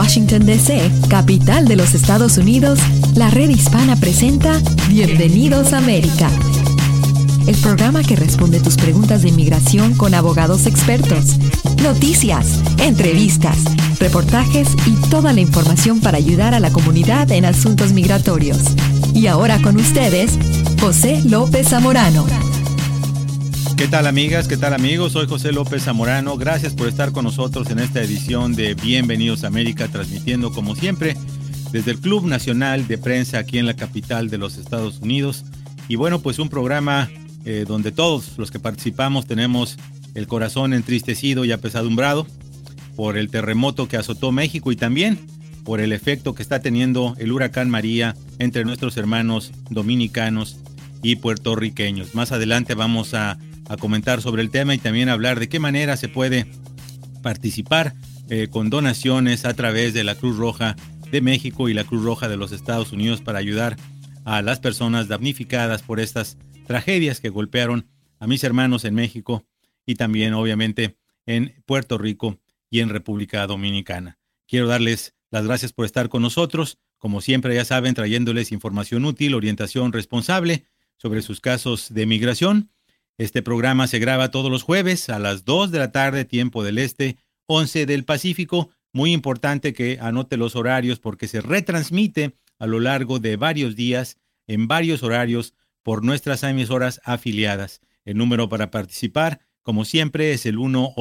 Washington, D.C., capital de los Estados Unidos, la Red Hispana presenta Bienvenidos a América, el programa que responde tus preguntas de inmigración con abogados expertos, noticias, entrevistas, reportajes y toda la información para ayudar a la comunidad en asuntos migratorios. Y ahora con ustedes, José López Zamorano. ¿Qué tal, amigas? ¿Qué tal, amigos? Soy José López Zamorano. Gracias por estar con nosotros en esta edición de Bienvenidos a América, transmitiendo como siempre desde el Club Nacional de Prensa aquí en la capital de los Estados Unidos. Y bueno, pues un programa donde todos los que participamos tenemos el corazón entristecido y apesadumbrado por el terremoto que azotó México y también por el efecto que está teniendo el huracán María entre nuestros hermanos dominicanos y puertorriqueños. Más adelante vamos a comentar sobre el tema y también hablar de qué manera se puede participar con donaciones a través de la Cruz Roja de México y la Cruz Roja de los Estados Unidos para ayudar a las personas damnificadas por estas tragedias que golpearon a mis hermanos en México y también obviamente en Puerto Rico y en República Dominicana. Quiero darles las gracias por estar con nosotros, como siempre ya saben, trayéndoles información útil, orientación responsable sobre sus casos de migración. Este programa se graba todos los jueves a las 2 de la tarde, tiempo del este, 11 del Pacífico. Muy importante que anote los horarios porque se retransmite a lo largo de varios días, en varios horarios, por nuestras emisoras afiliadas. El número para participar, como siempre, es el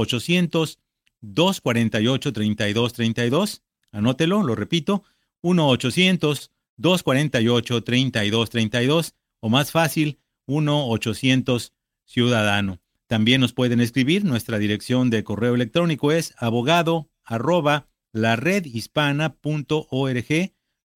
1-800-248-3232. Anótelo, lo repito, 1-800-248-3232 o más fácil, 1-800-Ciudadano. También nos pueden escribir. Nuestra dirección de correo electrónico es abogado@laredhispana.org,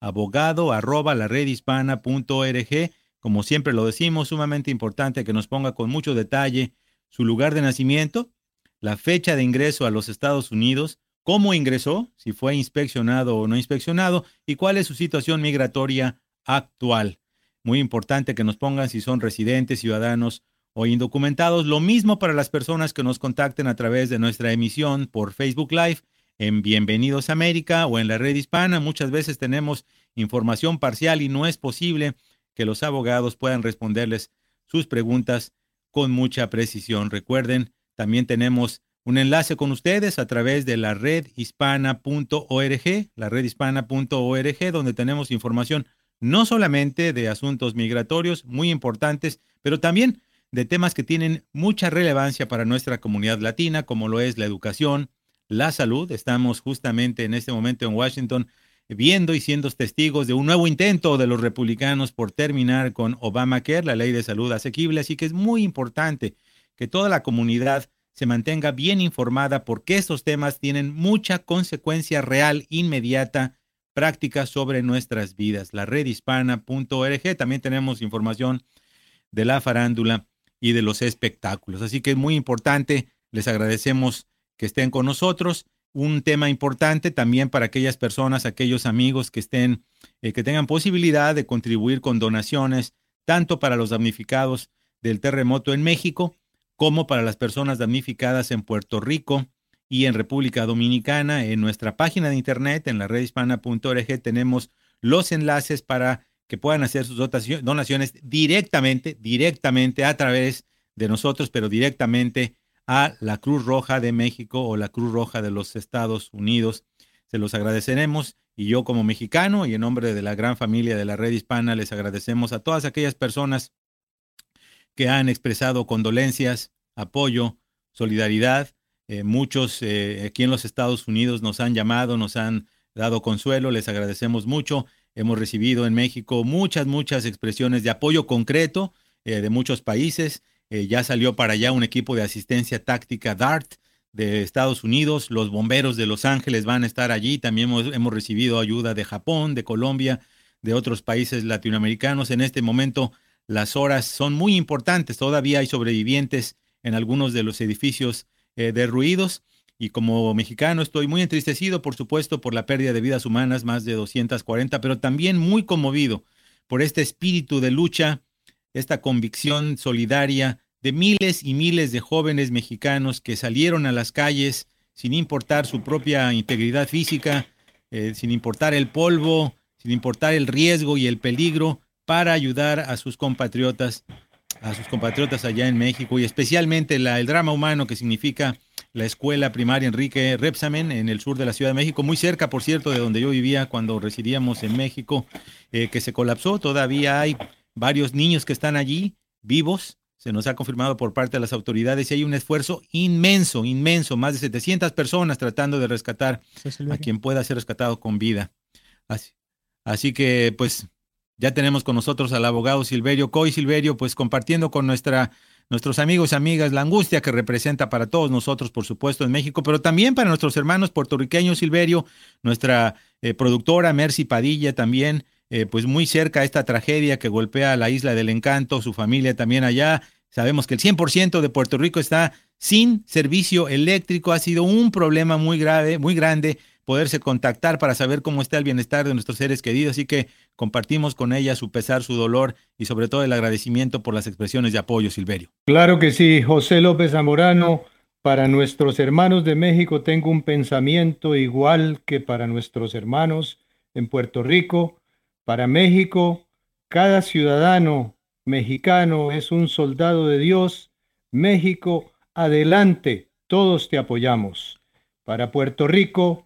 abogado@laredhispana.org. Como siempre lo decimos, sumamente importante que nos ponga con mucho detalle su lugar de nacimiento, la fecha de ingreso a los Estados Unidos, cómo ingresó, si fue inspeccionado o no inspeccionado, y cuál es su situación migratoria actual. Muy importante que nos pongan si son residentes, ciudadanos o indocumentados. Lo mismo para las personas que nos contacten a través de nuestra emisión por Facebook Live en Bienvenidos a América o en la Red Hispana. Muchas veces tenemos información parcial y no es posible que los abogados puedan responderles sus preguntas con mucha precisión. Recuerden, también tenemos un enlace con ustedes a través de la redhispana.org, donde tenemos información no solamente de asuntos migratorios muy importantes, pero también de temas que tienen mucha relevancia para nuestra comunidad latina, como lo es la educación, la salud. Estamos justamente en este momento en Washington viendo y siendo testigos de un nuevo intento de los republicanos por terminar con Obamacare, la ley de salud asequible. Así que es muy importante que toda la comunidad se mantenga bien informada porque estos temas tienen mucha consecuencia real, inmediata, práctica sobre nuestras vidas. La redhispana.org. También tenemos información de la farándula y de los espectáculos. Así que es muy importante. Les agradecemos que estén con nosotros. Un tema importante también para aquellas personas, aquellos amigos que estén, que tengan posibilidad de contribuir con donaciones, tanto para los damnificados del terremoto en México, como para las personas damnificadas en Puerto Rico y en República Dominicana. En nuestra página de internet, en la redhispana.org, tenemos los enlaces para que puedan hacer sus donaciones directamente a través de nosotros, pero directamente a la Cruz Roja de México o la Cruz Roja de los Estados Unidos. Se los agradeceremos y yo como mexicano y en nombre de la gran familia de la Red Hispana les agradecemos a todas aquellas personas que han expresado condolencias, apoyo, solidaridad. Muchos aquí en los Estados Unidos nos han llamado, nos han dado consuelo, les agradecemos mucho. Hemos recibido en México muchas expresiones de apoyo concreto de muchos países. Ya salió para allá un equipo de asistencia táctica DART de Estados Unidos. Los bomberos de Los Ángeles van a estar allí. También hemos recibido ayuda de Japón, de Colombia, de otros países latinoamericanos. En este momento las horas son muy importantes. Todavía hay sobrevivientes en algunos de los edificios derruidos. Y como mexicano estoy muy entristecido, por supuesto, por la pérdida de vidas humanas, más de 240, pero también muy conmovido por este espíritu de lucha, esta convicción solidaria de miles y miles de jóvenes mexicanos que salieron a las calles sin importar su propia integridad física, sin importar el polvo, sin importar el riesgo y el peligro, para ayudar a sus compatriotas allá en México, y especialmente el drama humano que significa la escuela primaria Enrique Rebsamen en el sur de la Ciudad de México, muy cerca, por cierto, de donde yo vivía cuando residíamos en México, que se colapsó. Todavía hay varios niños que están allí vivos, se nos ha confirmado por parte de las autoridades, y hay un esfuerzo inmenso, más de 700 personas tratando de rescatar a quien pueda ser rescatado con vida. Así que, pues, ya tenemos con nosotros al abogado Silverio Coy. Silverio, pues compartiendo con nuestros amigos y amigas la angustia que representa para todos nosotros, por supuesto, en México, pero también para nuestros hermanos puertorriqueños. Silverio, nuestra productora Mercy Padilla también, pues muy cerca a esta tragedia que golpea a la Isla del Encanto, su familia también allá. Sabemos que el 100% de Puerto Rico está sin servicio eléctrico. Ha sido un problema muy grave, muy grande, poderse contactar para saber cómo está el bienestar de nuestros seres queridos, así que compartimos con ella su pesar, su dolor y sobre todo el agradecimiento por las expresiones de apoyo, Silverio. Claro que sí, José López Zamorano. Para nuestros hermanos de México tengo un pensamiento igual que para nuestros hermanos en Puerto Rico. Para México, cada ciudadano mexicano es un soldado de Dios. México, adelante, todos te apoyamos. Para Puerto Rico,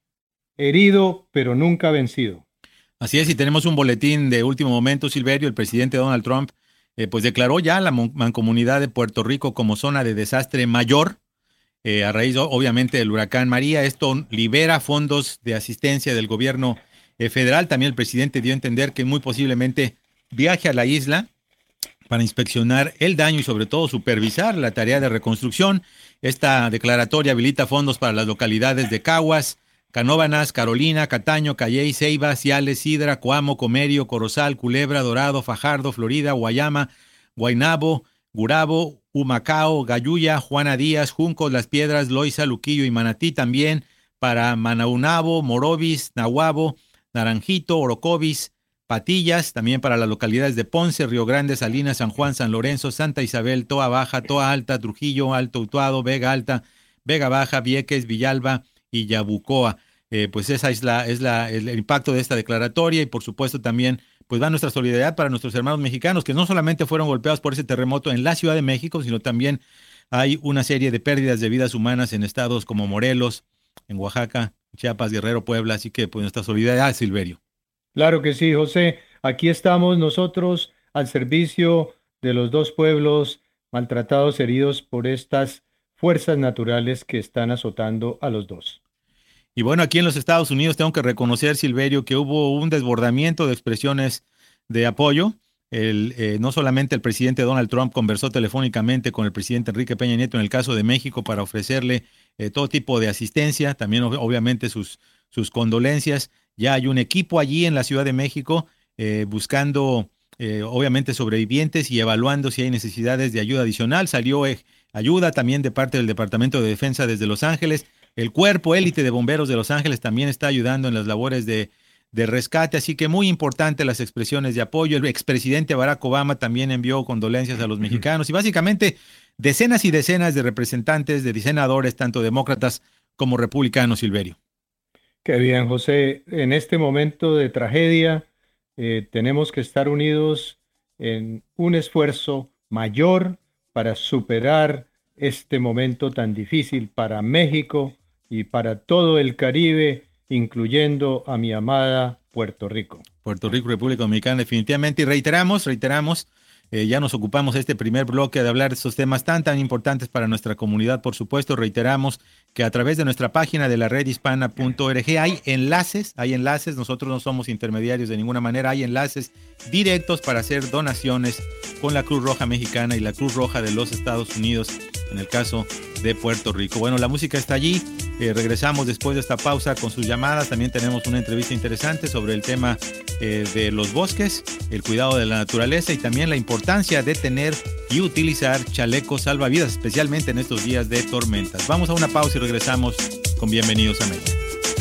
herido, pero nunca vencido. Así es, y tenemos un boletín de último momento, Silverio. El presidente Donald Trump pues declaró ya la mancomunidad de Puerto Rico como zona de desastre mayor a raíz, obviamente, del huracán María. Esto libera fondos de asistencia del gobierno federal. También el presidente dio a entender que muy posiblemente viaje a la isla para inspeccionar el daño y sobre todo supervisar la tarea de reconstrucción. Esta declaratoria habilita fondos para las localidades de Caguas, Canóvanas, Carolina, Cataño, Cayey, Ceiba, Ciales, Sidra, Coamo, Comerio, Corozal, Culebra, Dorado, Fajardo, Florida, Guayama, Guaynabo, Gurabo, Humacao, Gayuya, Juana Díaz, Juncos, Las Piedras, Loiza, Luquillo y Manatí. También para Manaunabo, Morovis, Nahuabo, Naranjito, Orocovis, Patillas. También para las localidades de Ponce, Río Grande, Salinas, San Juan, San Lorenzo, Santa Isabel, Toa Baja, Toa Alta, Trujillo, Alto Utuado, Vega Alta, Vega Baja, Vieques, Villalba y Yabucoa. Pues esa es el impacto de esta declaratoria, y por supuesto también pues va nuestra solidaridad para nuestros hermanos mexicanos que no solamente fueron golpeados por ese terremoto en la Ciudad de México, sino también hay una serie de pérdidas de vidas humanas en estados como Morelos, en Oaxaca, Chiapas, Guerrero, Puebla. Así que pues nuestra solidaridad, Silverio. Claro que sí, José. Aquí estamos nosotros al servicio de los dos pueblos maltratados, heridos por estas fuerzas naturales que están azotando a los dos. Y bueno, aquí en los Estados Unidos tengo que reconocer, Silverio, que hubo un desbordamiento de expresiones de apoyo. No solamente el presidente Donald Trump conversó telefónicamente con el presidente Enrique Peña Nieto en el caso de México para ofrecerle todo tipo de asistencia, también obviamente sus condolencias. Ya hay un equipo allí en la Ciudad de México buscando obviamente sobrevivientes y evaluando si hay necesidades de ayuda adicional. Salió ayuda también de parte del Departamento de Defensa desde Los Ángeles. El cuerpo élite de bomberos de Los Ángeles también está ayudando en las labores de rescate, así que muy importante las expresiones de apoyo. El expresidente Barack Obama también envió condolencias a los mexicanos, y básicamente decenas y decenas de representantes, de senadores, tanto demócratas como republicanos, Silverio. Qué bien, José. En este momento de tragedia tenemos que estar unidos en un esfuerzo mayor para superar este momento tan difícil para México y para todo el Caribe, incluyendo a mi amada Puerto Rico. Puerto Rico, República Dominicana, definitivamente. Y reiteramos, ya nos ocupamos este primer bloque de hablar de estos temas tan importantes para nuestra comunidad. Por supuesto, reiteramos que a través de nuestra página de la redhispana.org hay enlaces, nosotros no somos intermediarios de ninguna manera, hay enlaces directos para hacer donaciones con la Cruz Roja Mexicana y la Cruz Roja de los Estados Unidos, en el caso de Puerto Rico. Bueno, la música está allí, regresamos después de esta pausa con sus llamadas. También tenemos una entrevista interesante sobre el tema de los bosques, el cuidado de la naturaleza y también la importancia de tener y utilizar chalecos salvavidas, especialmente en estos días de tormentas. Vamos a una pausa y regresamos con Bienvenidos a América.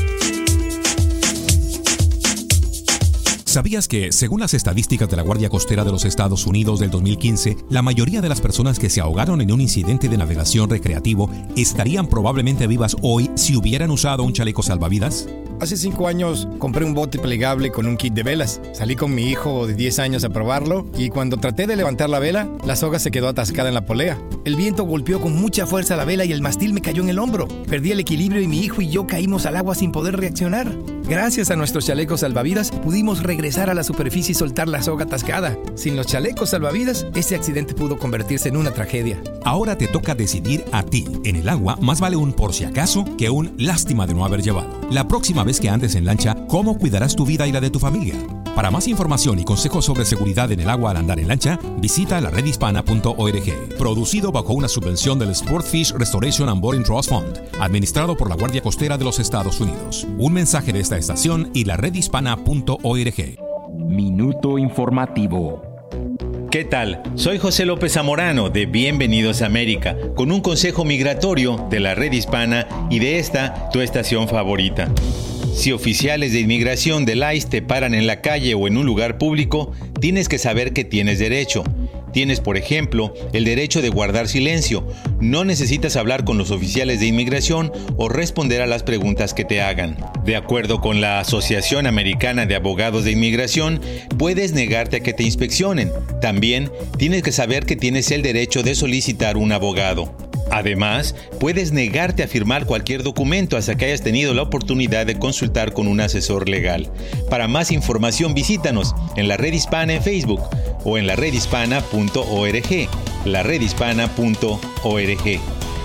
¿Sabías que, según las estadísticas de la Guardia Costera de los Estados Unidos del 2015, la mayoría de las personas que se ahogaron en un incidente de navegación recreativo estarían probablemente vivas hoy si hubieran usado un chaleco salvavidas? Hace 5 años compré un bote plegable con un kit de velas. Salí con mi hijo de 10 años a probarlo y cuando traté de levantar la vela, la soga se quedó atascada en la polea. El viento golpeó con mucha fuerza la vela y el mástil me cayó en el hombro. Perdí el equilibrio y mi hijo y yo caímos al agua sin poder reaccionar. Gracias a nuestros chalecos salvavidas, pudimos regresar a la superficie y soltar la soga atascada. Sin los chalecos salvavidas, ese accidente pudo convertirse en una tragedia. Ahora te toca decidir a ti. En el agua, más vale un por si acaso que un lástima de no haber llevado. La próxima vez que andes en lancha, ¿cómo cuidarás tu vida y la de tu familia? Para más información y consejos sobre seguridad en el agua al andar en lancha, visita laredhispana.org. Producido bajo una subvención del Sportfish Restoration and Boating Trust Fund, administrado por la Guardia Costera de los Estados Unidos. Un mensaje de esta estación y laredhispana.org. Minuto informativo. ¿Qué tal? Soy José López Zamorano de Bienvenidos a América, con un consejo migratorio de la Red Hispana y de esta, tu estación favorita. Si oficiales de inmigración del ICE te paran en la calle o en un lugar público, tienes que saber que tienes derecho. Tienes, por ejemplo, el derecho de guardar silencio. No necesitas hablar con los oficiales de inmigración o responder a las preguntas que te hagan. De acuerdo con la Asociación Americana de Abogados de Inmigración, puedes negarte a que te inspeccionen. También tienes que saber que tienes el derecho de solicitar un abogado. Además, puedes negarte a firmar cualquier documento hasta que hayas tenido la oportunidad de consultar con un asesor legal. Para más información, visítanos en la Red Hispana en Facebook o en laredhispana.org. laredhispana.org.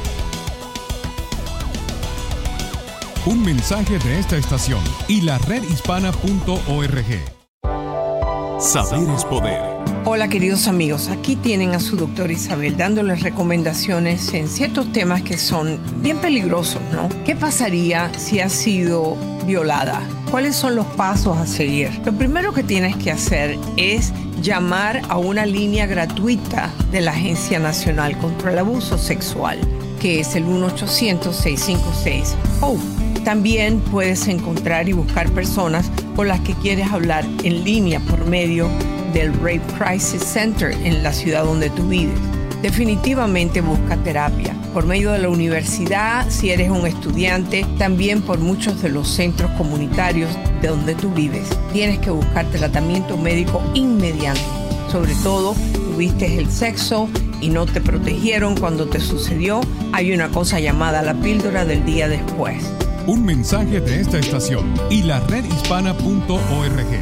Un mensaje de esta estación y la redhispana.org. Saber es poder. Hola queridos amigos, aquí tienen a su doctora Isabel dándoles recomendaciones en ciertos temas que son bien peligrosos, ¿no? ¿Qué pasaría si has sido violada? ¿Cuáles son los pasos a seguir? Lo primero que tienes que hacer es llamar a una línea gratuita de la Agencia Nacional contra el Abuso Sexual, que es el 1-800-656-HOPE. También puedes encontrar y buscar personas con las que quieres hablar en línea por medio del Rape Crisis Center en la ciudad donde tú vives. Definitivamente busca terapia por medio de la universidad, si eres un estudiante, también por muchos de los centros comunitarios de donde tú vives. Tienes que buscar tratamiento médico inmediato. Sobre todo, tuviste el sexo y no te protegieron cuando te sucedió. Hay una cosa llamada la píldora del día después. Un mensaje de esta estación y la redhispana.org.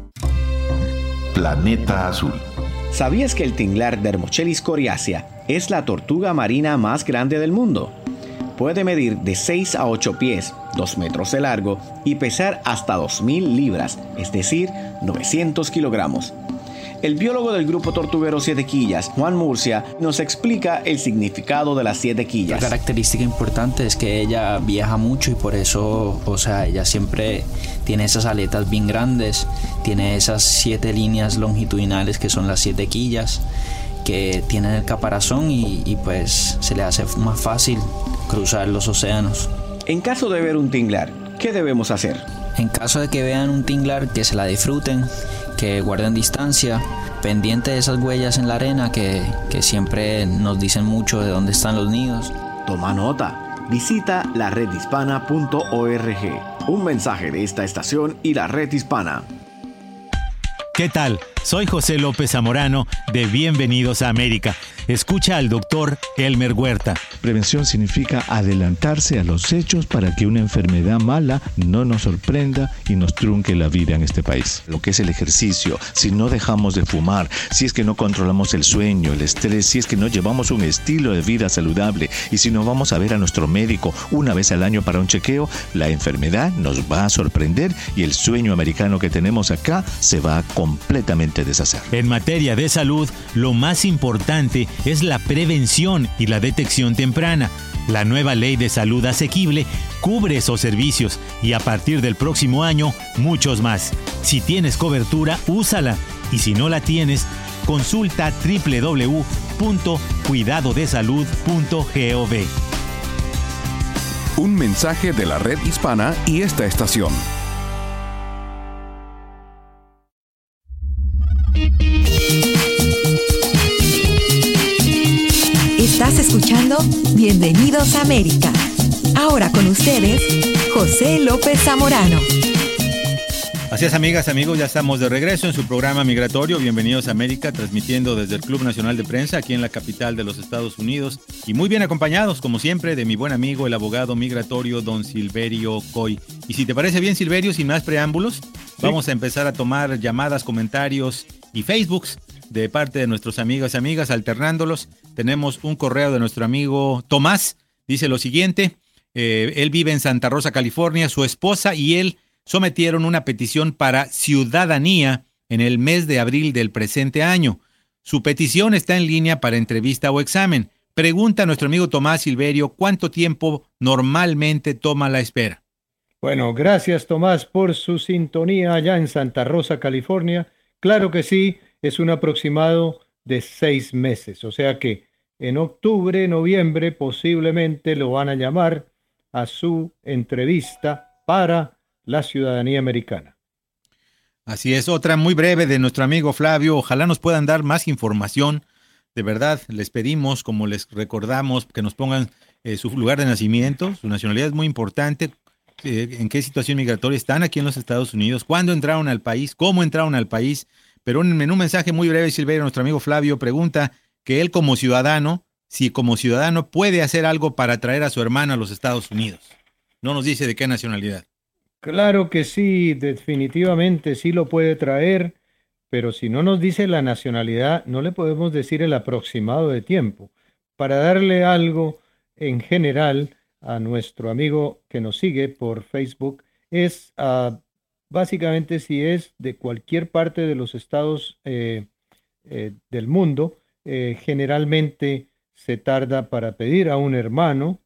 Planeta Azul. ¿Sabías que el tinglar Dermochelis coriacea es la tortuga marina más grande del mundo? Puede medir de 6 a 8 pies, 2 metros de largo y pesar hasta 2.000 libras, es decir, 900 kilogramos. El biólogo del grupo tortuguero Siete Quillas, Juan Murcia, nos explica el significado de las 7 quillas. La característica importante es que ella viaja mucho y por eso, ella siempre tiene esas aletas bien grandes, tiene esas 7 líneas longitudinales que son las 7 quillas que tienen el caparazón y pues se le hace más fácil cruzar los océanos. En caso de ver un tinglar, ¿qué debemos hacer? En caso de que vean un tinglar, que se la disfruten, que guarden distancia, pendiente de esas huellas en la arena que siempre nos dicen mucho de dónde están los nidos. Toma nota. Visita laredhispana.org. Un mensaje de esta estación y la Red Hispana. ¿Qué tal? Soy José López Zamorano de Bienvenidos a América. Escucha al doctor Elmer Huerta. Prevención significa adelantarse a los hechos para que una enfermedad mala no nos sorprenda y nos trunque la vida en este país. Lo que es el ejercicio, si no dejamos de fumar, si es que no controlamos el sueño, el estrés, si es que no llevamos un estilo de vida saludable y si no vamos a ver a nuestro médico una vez al año para un chequeo, la enfermedad nos va a sorprender y el sueño americano que tenemos acá se va a completamente deshacer. En materia de salud, lo más importante es la prevención y la detección temprana. La nueva Ley de Salud Asequible cubre esos servicios y a partir del próximo año, muchos más. Si tienes cobertura, úsala. Y si no la tienes, consulta www.cuidadodesalud.gov. Un mensaje de la Red Hispana y esta estación. Estás escuchando Bienvenidos a América. Ahora con ustedes, José López Zamorano. Así es, amigas, amigos, ya estamos de regreso en su programa migratorio. Bienvenidos a América, transmitiendo desde el Club Nacional de Prensa, aquí en la capital de los Estados Unidos. Y muy bien acompañados, como siempre, de mi buen amigo, el abogado migratorio, don Silverio Coy. Y si te parece bien, Silverio, sin más preámbulos, vamos a empezar a tomar llamadas, comentarios y Facebooks de parte de nuestros amigos y amigas, alternándolos. Tenemos un correo de nuestro amigo Tomás. Dice lo siguiente: él vive en Santa Rosa, California. Su esposa y él sometieron una petición para ciudadanía en el mes de abril del presente año. Su petición está en línea para entrevista o examen. Pregunta a nuestro amigo Tomás Silverio, ¿cuánto tiempo normalmente toma la espera? Bueno, gracias Tomás por su sintonía allá en Santa Rosa, California. Claro que sí, es un aproximado de 6 meses, o sea que en octubre, noviembre posiblemente lo van a llamar a su entrevista para la ciudadanía americana. Así es, otra muy breve de nuestro amigo Flavio. Ojalá nos puedan dar más información. De verdad, les pedimos, como les recordamos, que nos pongan su lugar de nacimiento. Su nacionalidad es muy importante. En qué situación migratoria están aquí en los Estados Unidos, cuándo entraron al país, cómo entraron al país. Pero en un mensaje muy breve, Silverio, nuestro amigo Flavio pregunta que él como ciudadano, si como ciudadano puede hacer algo para traer a su hermano a los Estados Unidos. No nos dice de qué nacionalidad. Claro que sí, definitivamente sí lo puede traer, pero si no nos dice la nacionalidad, no le podemos decir el aproximado de tiempo. Para darle algo en general a nuestro amigo que nos sigue por Facebook, es básicamente si es de cualquier parte de los estados del mundo, generalmente se tarda para pedir a un hermano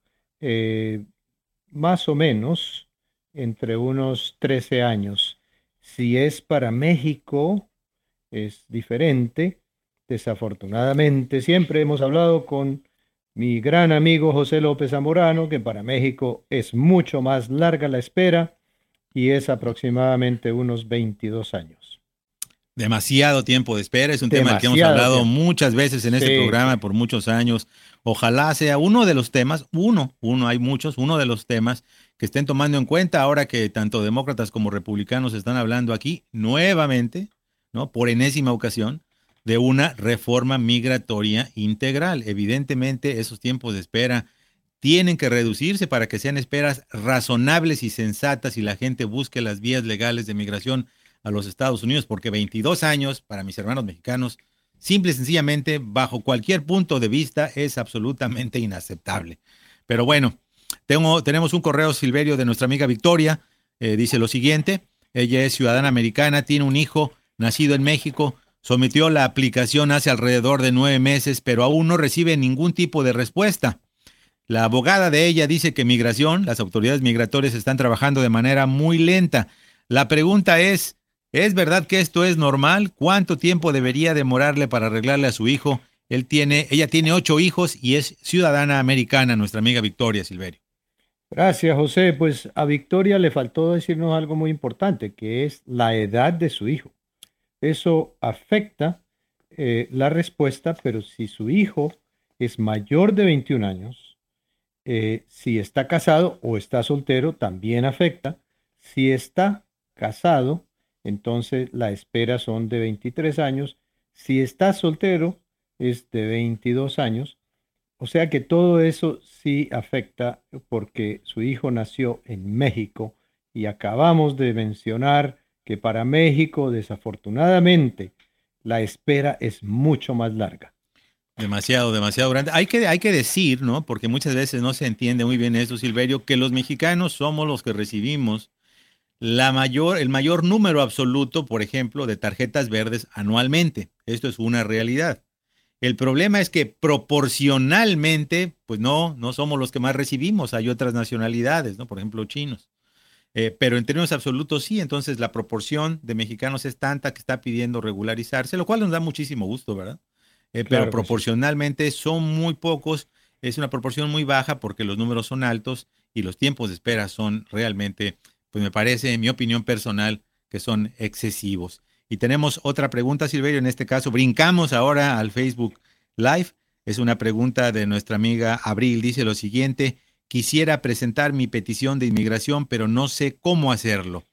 más o menos entre unos 13 años. Si es para México, es diferente. Desafortunadamente, siempre hemos hablado con mi gran amigo José López Zamorano, que para México es mucho más larga la espera y es aproximadamente unos 22 años. Demasiado tiempo de espera, es un tema del que hemos hablado muchas veces en este programa por muchos años. Ojalá sea uno de los temas, hay muchos, uno de los temas que estén tomando en cuenta ahora que tanto demócratas como republicanos están hablando aquí nuevamente, ¿no? Por enésima ocasión, de una reforma migratoria integral. Evidentemente, esos tiempos de espera tienen que reducirse para que sean esperas razonables y sensatas y la gente busque las vías legales de migración a los Estados Unidos, porque 22 años para mis hermanos mexicanos, simple y sencillamente, bajo cualquier punto de vista, es absolutamente inaceptable. Pero bueno, tenemos un correo, Silverio, de nuestra amiga Victoria. Dice lo siguiente: ella es ciudadana americana, tiene un hijo nacido en México, sometió la aplicación hace alrededor de 9 meses, pero aún no recibe ningún tipo de respuesta. La abogada de ella dice que las autoridades migratorias están trabajando de manera muy lenta. La pregunta ¿es verdad que esto es normal? ¿Cuánto tiempo debería demorarle para arreglarle a su hijo? Ella tiene 8 hijos y es ciudadana americana, nuestra amiga Victoria, Silverio. Gracias, José. Pues a Victoria le faltó decirnos algo muy importante, que es la edad de su hijo. Eso afecta la respuesta, pero si su hijo es mayor de 21 años, si está casado o está soltero, también afecta. Si está casado, entonces la espera son de 23 años. Si está soltero, es de 22 años. O sea que todo eso sí afecta porque su hijo nació en México y acabamos de mencionar que para México, desafortunadamente, la espera es mucho más larga. Demasiado grande. Hay que decir, ¿no? Porque muchas veces no se entiende muy bien eso, Silverio, que los mexicanos somos los que recibimos el mayor número absoluto, por ejemplo, de tarjetas verdes anualmente. Esto es una realidad. El problema es que proporcionalmente, pues no somos los que más recibimos. Hay otras nacionalidades, ¿no? Por ejemplo, chinos. Pero en términos absolutos sí, entonces la proporción de mexicanos es tanta que está pidiendo regularizarse, lo cual nos da muchísimo gusto, ¿verdad? Claro, pero proporcionalmente sí. Son muy pocos, es una proporción muy baja porque los números son altos y los tiempos de espera son realmente, pues me parece, en mi opinión personal, que son excesivos. Y tenemos otra pregunta, Silverio, en este caso brincamos ahora al Facebook Live. Es una pregunta de nuestra amiga Abril, dice lo siguiente: quisiera presentar mi petición de inmigración, pero no sé cómo hacerlo.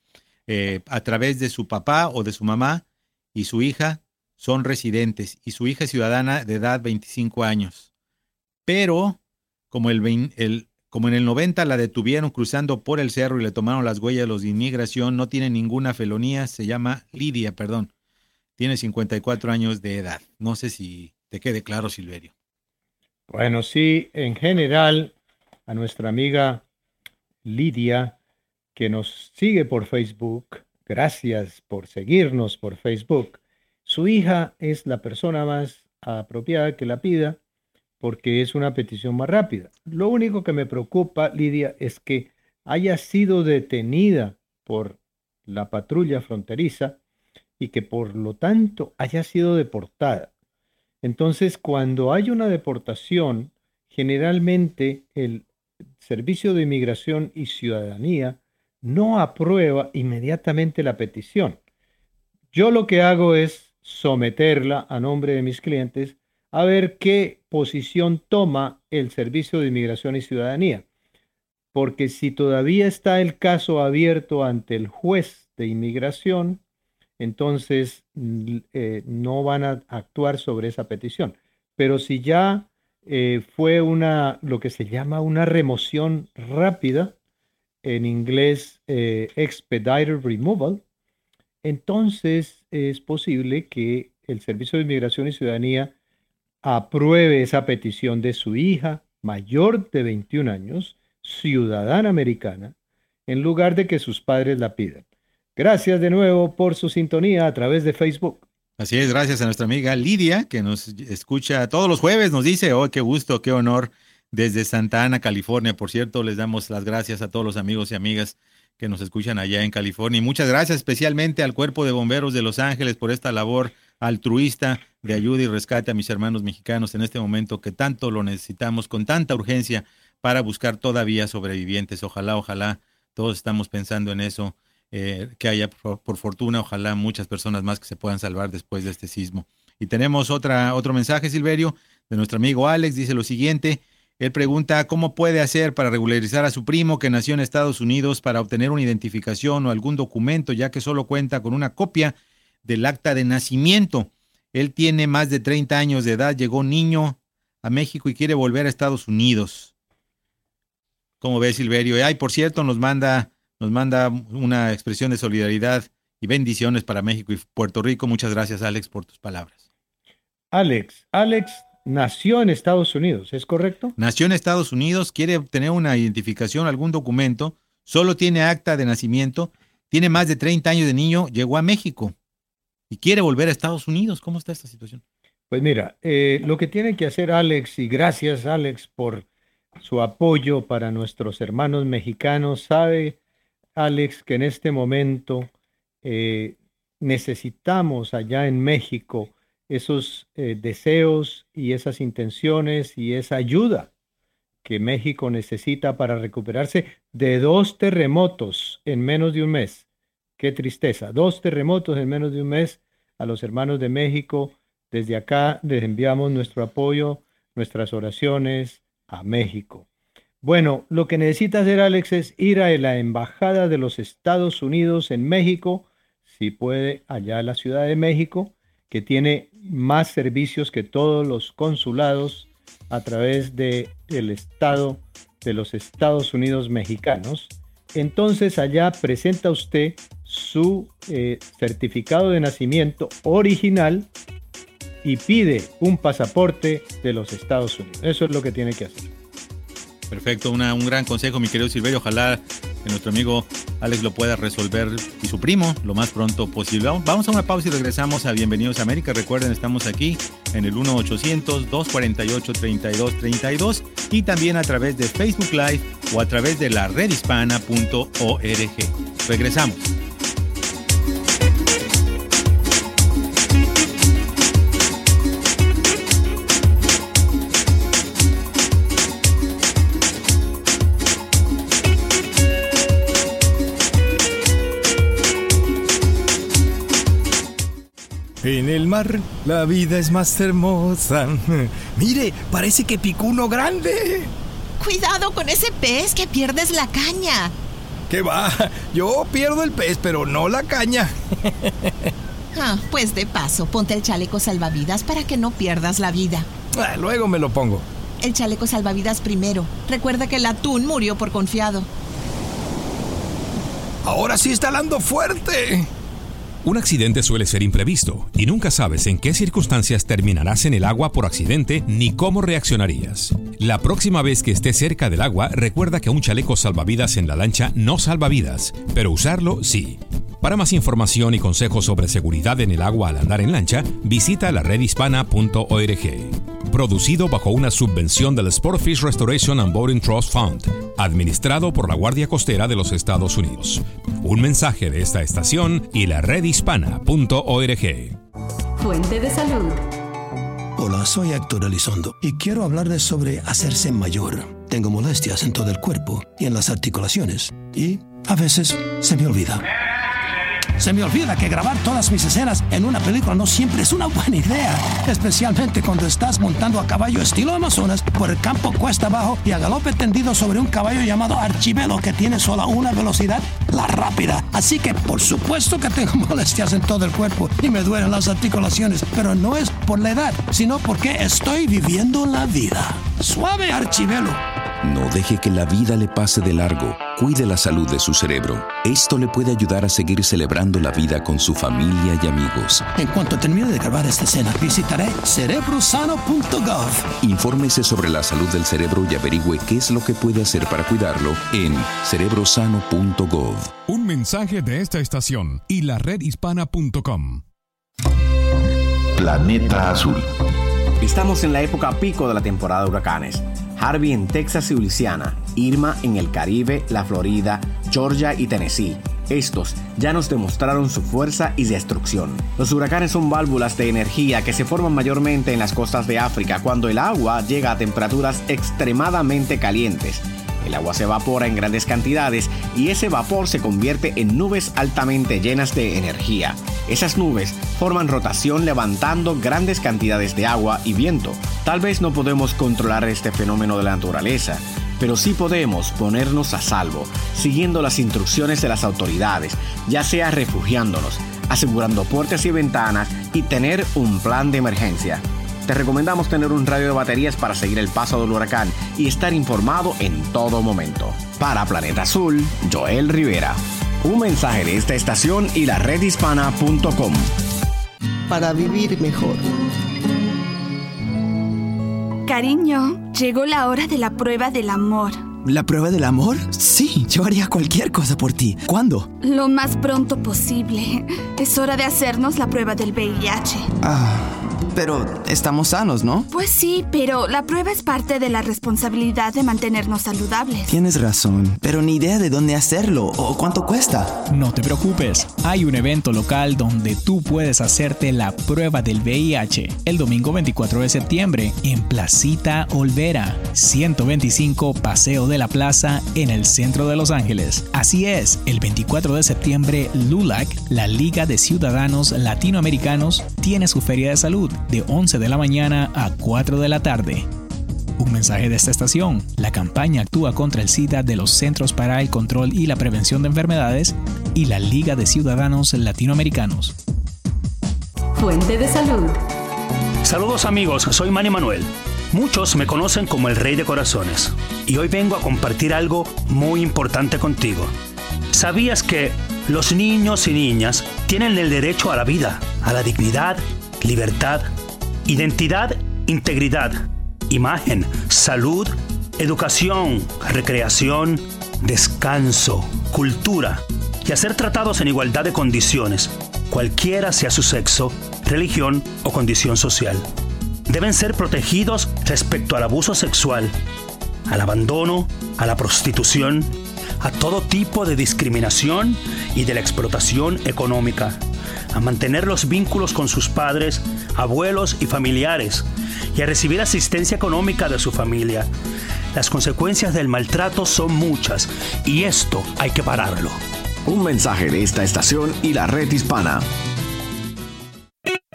A través de su papá o de su mamá, y su hija son residentes, y su hija es ciudadana de edad 25 años. Pero, como en el 90 la detuvieron cruzando por el cerro y le tomaron las huellas los de inmigración, no tiene ninguna felonía, se llama Lidia, tiene 54 años de edad. No sé si te quede claro, Silverio. Bueno, sí, en general, a nuestra amiga Lidia, que nos sigue por Facebook, gracias por seguirnos por Facebook. Su hija es la persona más apropiada que la pida porque es una petición más rápida. Lo único que me preocupa, Lidia, es que haya sido detenida por la patrulla fronteriza y que por lo tanto haya sido deportada. Entonces, cuando hay una deportación, generalmente el Servicio de Inmigración y Ciudadanía no aprueba inmediatamente la petición. Yo lo que hago es someterla a nombre de mis clientes a ver qué posición toma el Servicio de Inmigración y Ciudadanía. Porque si todavía está el caso abierto ante el juez de inmigración, entonces no van a actuar sobre esa petición. Pero si ya fue lo que se llama una remoción rápida, en inglés expedited removal, entonces es posible que el Servicio de Inmigración y Ciudadanía apruebe esa petición de su hija mayor de 21 años, ciudadana americana, en lugar de que sus padres la pidan. Gracias de nuevo por su sintonía a través de Facebook. Así es, gracias a nuestra amiga Lidia, que nos escucha todos los jueves, nos dice, qué gusto, qué honor, desde Santa Ana, California. Por cierto, les damos las gracias a todos los amigos y amigas que nos escuchan allá en California. Y muchas gracias especialmente al Cuerpo de Bomberos de Los Ángeles por esta labor altruista de ayuda y rescate a mis hermanos mexicanos en este momento que tanto lo necesitamos, con tanta urgencia, para buscar todavía sobrevivientes. Ojalá, todos estamos pensando en eso, que haya por fortuna, ojalá muchas personas más que se puedan salvar después de este sismo. Y tenemos otro mensaje, Silverio, de nuestro amigo Alex. Dice lo siguiente. Él pregunta cómo puede hacer para regularizar a su primo que nació en Estados Unidos para obtener una identificación o algún documento, ya que solo cuenta con una copia del acta de nacimiento. Él tiene más de 30 años de edad, llegó niño a México y quiere volver a Estados Unidos. ¿Cómo ves, Silverio? Por cierto, nos manda una expresión de solidaridad y bendiciones para México y Puerto Rico. Muchas gracias, Alex, por tus palabras. Alex nació en Estados Unidos, ¿es correcto? Nació en Estados Unidos, quiere obtener una identificación, algún documento, solo tiene acta de nacimiento, tiene más de 30 años de niño, llegó a México y quiere volver a Estados Unidos. ¿Cómo está esta situación? Pues mira, lo que tiene que hacer Alex, y gracias Alex por su apoyo para nuestros hermanos mexicanos, sabe Alex que en este momento necesitamos allá en México esos deseos y esas intenciones y esa ayuda que México necesita para recuperarse de 2 terremotos en menos de un mes. Qué tristeza, 2 terremotos en menos de un mes. A los hermanos de México, desde acá les enviamos nuestro apoyo, nuestras oraciones a México. Bueno, lo que necesita hacer Alex es ir a la Embajada de los Estados Unidos en México, si puede, allá a la Ciudad de México, que tiene más servicios que todos los consulados a través del Estado de los Estados Unidos mexicanos. Entonces allá presenta usted su certificado de nacimiento original y pide un pasaporte de los Estados Unidos. Eso es lo que tiene que hacer. Perfecto, un gran consejo, mi querido Silverio. Ojalá que nuestro amigo Alex lo pueda resolver y su primo lo más pronto posible. Vamos a una pausa y regresamos a Bienvenidos a América. Recuerden, estamos aquí en el 1-800-248-3232 y también a través de Facebook Live o a través de la redhispana.org. Regresamos. En el mar la vida es más hermosa. Mire, parece que picó uno grande. Cuidado con ese pez, que pierdes la caña. ¿Qué va? Yo pierdo el pez, pero no la caña. Pues de paso, ponte el chaleco salvavidas para que no pierdas la vida. Luego me lo pongo. El chaleco salvavidas primero. Recuerda que el atún murió por confiado. Ahora sí está helando fuerte. Un accidente suele ser imprevisto y nunca sabes en qué circunstancias terminarás en el agua por accidente ni cómo reaccionarías. La próxima vez que estés cerca del agua, recuerda que un chaleco salvavidas en la lancha no salva vidas, pero usarlo sí. Para más información y consejos sobre seguridad en el agua al andar en lancha, visita la redhispana.org. Producido bajo una subvención del Sportfish Restoration and Boating Trust Fund, administrado por la Guardia Costera de los Estados Unidos. Un mensaje de esta estación y la redhispana.org. Fuente de salud. Hola, soy Héctor Elizondo y quiero hablarles sobre hacerse mayor. Tengo molestias en todo el cuerpo y en las articulaciones y a veces se me olvida. Se me olvida que grabar todas mis escenas en una película no siempre es una buena idea, especialmente cuando estás montando a caballo estilo Amazonas por el campo cuesta abajo y a galope tendido sobre un caballo llamado Archibelo que tiene solo una velocidad, la rápida. Así que por supuesto que tengo molestias en todo el cuerpo y me duelen las articulaciones, pero no es por la edad, sino porque estoy viviendo la vida. Suave, Archibelo. No deje que la vida le pase de largo. Cuide la salud de su cerebro. Esto le puede ayudar a seguir celebrando la vida con su familia y amigos. En cuanto termine de grabar esta escena, visitaré cerebrosano.gov. Infórmese sobre la salud del cerebro y averigüe qué es lo que puede hacer para cuidarlo en cerebrosano.gov. Un mensaje de esta estación y la redhispana.com. Planeta Azul. Estamos en la época pico de la temporada de huracanes. Harvey en Texas y Luisiana, Irma en el Caribe, la Florida, Georgia y Tennessee. Estos ya nos demostraron su fuerza y destrucción. Los huracanes son válvulas de energía que se forman mayormente en las costas de África cuando el agua llega a temperaturas extremadamente calientes. El agua se evapora en grandes cantidades y ese vapor se convierte en nubes altamente llenas de energía. Esas nubes forman rotación levantando grandes cantidades de agua y viento. Tal vez no podemos controlar este fenómeno de la naturaleza, pero sí podemos ponernos a salvo, siguiendo las instrucciones de las autoridades, ya sea refugiándonos, asegurando puertas y ventanas y tener un plan de emergencia. Te recomendamos tener un radio de baterías para seguir el paso del huracán y estar informado en todo momento. Para Planeta Azul, Joel Rivera. Un mensaje de esta estación y la redhispana.com. Para vivir mejor. Cariño, llegó la hora de la prueba del amor. ¿La prueba del amor? Sí, yo haría cualquier cosa por ti. ¿Cuándo? Lo más pronto posible. Es hora de hacernos la prueba del VIH. Pero estamos sanos, ¿no? Pues sí, pero la prueba es parte de la responsabilidad de mantenernos saludables. Tienes razón, pero ni idea de dónde hacerlo o cuánto cuesta. No te preocupes, hay un evento local donde tú puedes hacerte la prueba del VIH el domingo 24 de septiembre en Placita Olvera, 125 Paseo de la Plaza en el centro de Los Ángeles. Así es, el 24 de septiembre LULAC, la Liga de Ciudadanos Latinoamericanos, tiene su feria de salud de 11 de la mañana a 4 de la tarde. Un mensaje de esta estación. La campaña actúa contra el SIDA de los Centros para el Control y la Prevención de Enfermedades y la Liga de Ciudadanos Latinoamericanos. Fuente de salud. Saludos amigos, soy Manny Manuel. Muchos me conocen como el Rey de Corazones y hoy vengo a compartir algo muy importante contigo. ¿Sabías que los niños y niñas tienen el derecho a la vida, a la dignidad, libertad, identidad, integridad, imagen, salud, educación, recreación, descanso, cultura y a ser tratados en igualdad de condiciones, cualquiera sea su sexo, religión o condición social? Deben ser protegidos respecto al abuso sexual, al abandono, a la prostitución, a todo tipo de discriminación y de la explotación económica, a mantener los vínculos con sus padres, abuelos y familiares, y a recibir asistencia económica de su familia. Las consecuencias del maltrato son muchas, y esto hay que pararlo. Un mensaje de esta estación y la Red Hispana.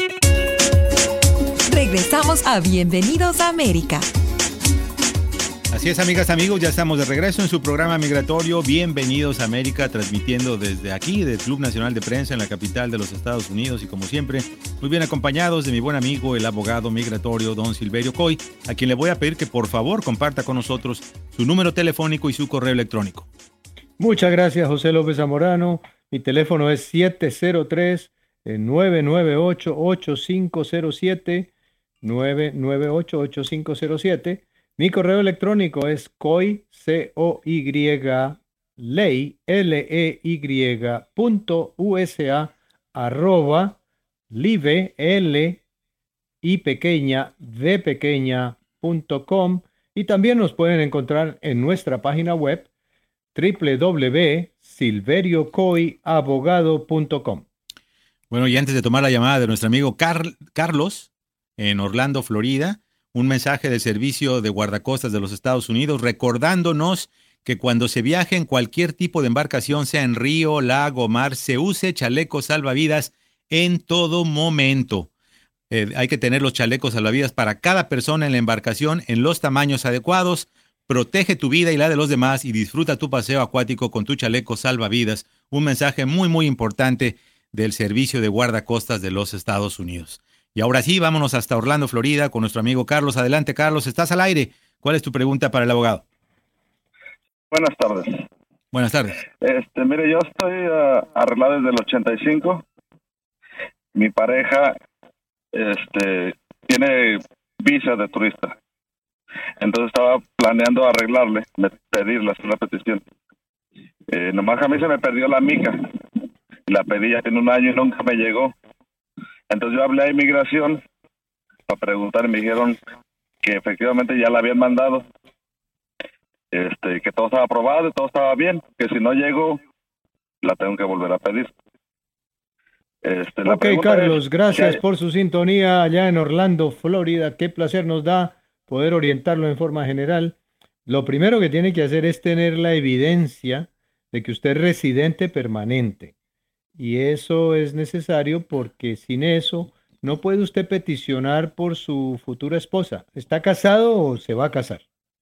Regresamos a Bienvenidos a América. Así es, amigas, amigos, ya estamos de regreso en su programa migratorio. Bienvenidos a América, transmitiendo desde aquí, del Club Nacional de Prensa en la capital de los Estados Unidos y como siempre, muy bien acompañados de mi buen amigo, el abogado migratorio don Silverio Coy, a quien le voy a pedir que por favor comparta con nosotros su número telefónico y su correo electrónico. Muchas gracias, José López Zamorano. Mi teléfono es 703-998-8507, 998-8507. Mi correo electrónico es coy, ley, LEY.USA @ live.com, y también nos pueden encontrar en nuestra página web www.silveriocoyabogado.com. Bueno, y antes de tomar la llamada de nuestro amigo Carlos en Orlando, Florida, un mensaje del Servicio de Guardacostas de los Estados Unidos recordándonos que cuando se viaje en cualquier tipo de embarcación, sea en río, lago, mar, se use chalecos salvavidas en todo momento. Hay que tener los chalecos salvavidas para cada persona en la embarcación en los tamaños adecuados. Protege tu vida y la de los demás y disfruta tu paseo acuático con tu chaleco salvavidas. Un mensaje muy, muy importante del Servicio de Guardacostas de los Estados Unidos. Y ahora sí, vámonos hasta Orlando, Florida, con nuestro amigo Carlos. Adelante, Carlos, estás al aire. ¿Cuál es tu pregunta para el abogado? Buenas tardes. Buenas tardes. Mire, yo estoy arreglado desde el 85. Mi pareja tiene visa de turista. Entonces estaba planeando arreglarle, pedirle, hacer la petición. Nomás a mí se me perdió la mica. La pedí ya en un año y nunca me llegó. Entonces yo hablé a inmigración para preguntar y me dijeron que efectivamente ya la habían mandado, que todo estaba aprobado y todo estaba bien, que si no llego la tengo que volver a pedir. Ok, Carlos, gracias por su sintonía allá en Orlando, Florida. Qué placer nos da poder orientarlo en forma general. Lo primero que tiene que hacer es tener la evidencia de que usted es residente permanente. Y eso es necesario porque sin eso no puede usted peticionar por su futura esposa. ¿Está casado o se va a casar?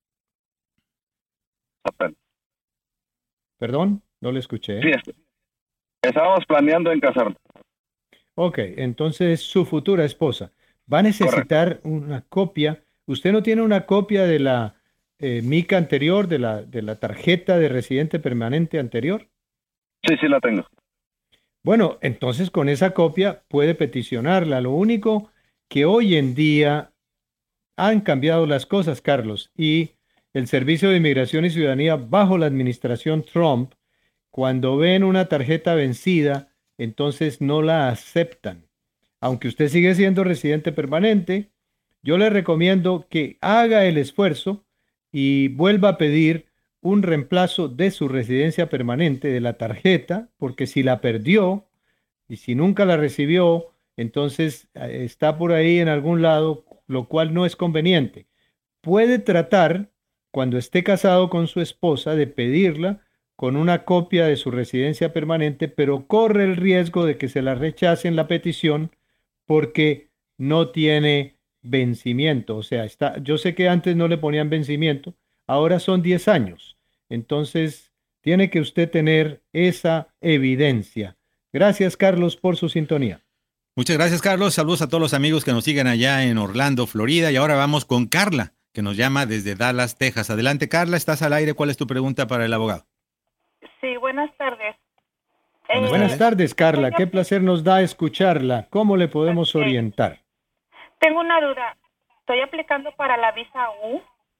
¿Perdón? No le escuché. Sí, estábamos planeando en casarnos. Ok, entonces su futura esposa va a necesitar una copia. ¿Usted no tiene una copia de la mica anterior, de la tarjeta de residente permanente anterior? Sí, sí la tengo. Bueno, entonces con esa copia puede peticionarla. Lo único que hoy en día han cambiado las cosas, Carlos, y el Servicio de Inmigración y Ciudadanía bajo la administración Trump, cuando ven una tarjeta vencida, entonces no la aceptan. Aunque usted sigue siendo residente permanente, yo le recomiendo que haga el esfuerzo y vuelva a pedir un reemplazo de su residencia permanente, de la tarjeta, porque si la perdió y si nunca la recibió, entonces está por ahí en algún lado, lo cual no es conveniente. Puede tratar, cuando esté casado con su esposa, de pedirla con una copia de su residencia permanente, pero corre el riesgo de que se la rechacen la petición porque no tiene vencimiento. O sea, yo sé que antes no le ponían vencimiento, ahora son 10 años. Entonces, tiene que usted tener esa evidencia. Gracias, Carlos, por su sintonía. Muchas gracias, Carlos. Saludos a todos los amigos que nos siguen allá en Orlando, Florida. Y ahora vamos con Carla, que nos llama desde Dallas, Texas. Adelante, Carla, estás al aire. ¿Cuál es tu pregunta para el abogado? Sí, buenas tardes. Buenas tardes, Carla. Qué placer nos da escucharla. ¿Cómo le podemos orientar? Tengo una duda. Estoy aplicando para la visa U,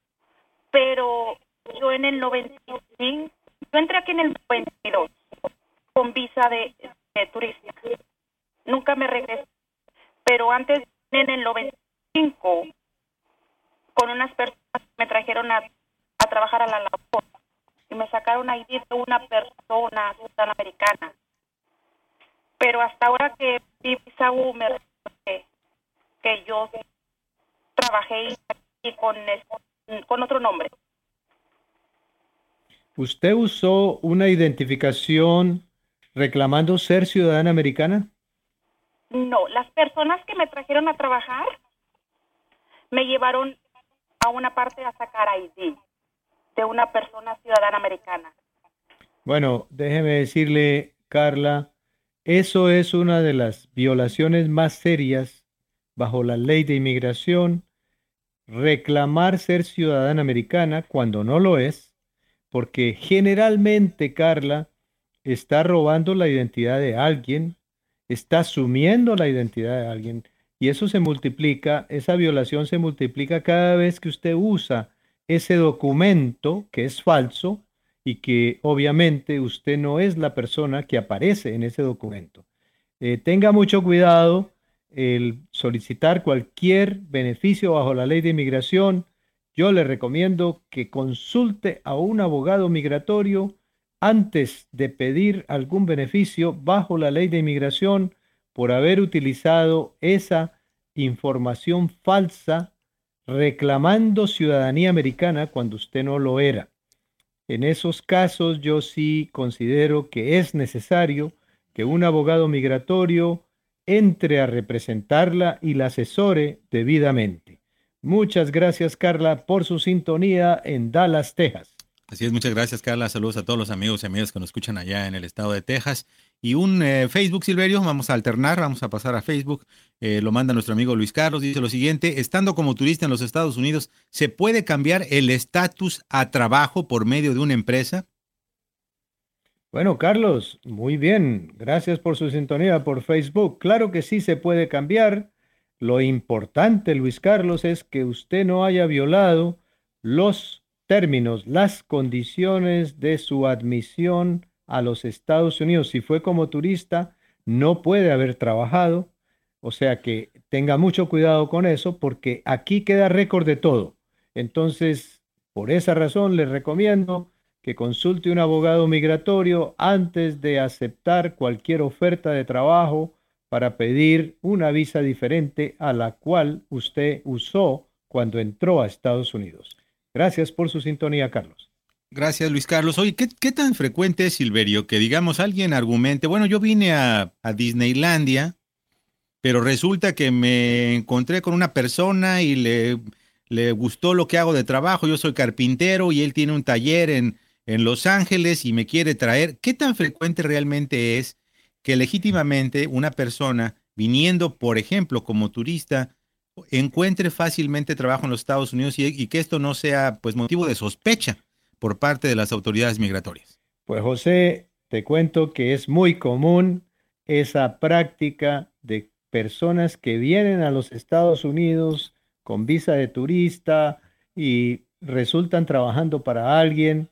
pero yo en el 95, yo entré aquí en el 92 con visa de turista. Nunca me regresé. Pero antes, en el 95, con unas personas me trajeron a trabajar a la labor y me sacaron ID de una persona ciudadana americana. Pero hasta ahora que visa U me recuerdo que yo trabajé y con otro nombre. ¿Usted usó una identificación reclamando ser ciudadana americana? No, las personas que me trajeron a trabajar me llevaron a una parte a sacar ID. de una persona ciudadana americana? Bueno, déjeme decirle, Carla, eso es una de las violaciones más serias bajo la ley de inmigración, reclamar ser ciudadana americana cuando no lo es, porque generalmente, Carla, está robando la identidad de alguien, está asumiendo la identidad de alguien, y eso se multiplica, esa violación se multiplica cada vez que usted usa ese documento que es falso y que obviamente usted no es la persona que aparece en ese documento. Tenga mucho cuidado el solicitar cualquier beneficio bajo la ley de inmigración. Yo le recomiendo que consulte a un abogado migratorio antes de pedir algún beneficio bajo la ley de inmigración por haber utilizado esa información falsa reclamando ciudadanía americana cuando usted no lo era. En esos casos yo sí considero que es necesario que un abogado migratorio entre a representarla y la asesore debidamente. Muchas gracias, Carla, por su sintonía en Dallas, Texas. Así es, muchas gracias, Carla. Saludos a todos los amigos y amigas que nos escuchan allá en el estado de Texas. Y un Facebook, Silverio, vamos a alternar, vamos a pasar a Facebook. Lo manda nuestro amigo Luis Carlos. Dice lo siguiente: estando como turista en los Estados Unidos, ¿se puede cambiar el estatus a trabajo por medio de una empresa? Bueno, Carlos, muy bien. Gracias por su sintonía por Facebook. Claro que sí se puede cambiar. Lo importante, Luis Carlos, es que usted no haya violado los términos, las condiciones de su admisión a los Estados Unidos. Si fue como turista, no puede haber trabajado. O sea que tenga mucho cuidado con eso, porque aquí queda récord de todo. Entonces, por esa razón, les recomiendo que consulte un abogado migratorio antes de aceptar cualquier oferta de trabajo para pedir una visa diferente a la cual usted usó cuando entró a Estados Unidos. Gracias por su sintonía, Carlos. Gracias, Luis Carlos. Oye, ¿qué tan frecuente es, Silverio, que digamos alguien argumente, bueno, yo vine a Disneylandia, pero resulta que me encontré con una persona y le gustó lo que hago de trabajo, yo soy carpintero y él tiene un taller en Los Ángeles y me quiere traer? ¿Qué tan frecuente realmente es que legítimamente una persona viniendo, por ejemplo, como turista, encuentre fácilmente trabajo en los Estados Unidos y que esto no sea pues motivo de sospecha por parte de las autoridades migratorias? Pues José, te cuento que es muy común esa práctica de personas que vienen a los Estados Unidos con visa de turista y resultan trabajando para alguien.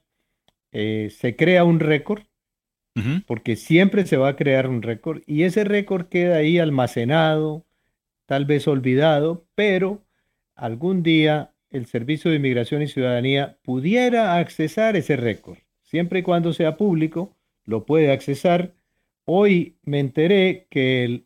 Se crea un récord, porque siempre se va a crear un récord, y ese récord queda ahí almacenado, tal vez olvidado, pero algún día el Servicio de Inmigración y Ciudadanía pudiera accesar ese récord. Siempre y cuando sea público, lo puede accesar. Hoy me enteré que el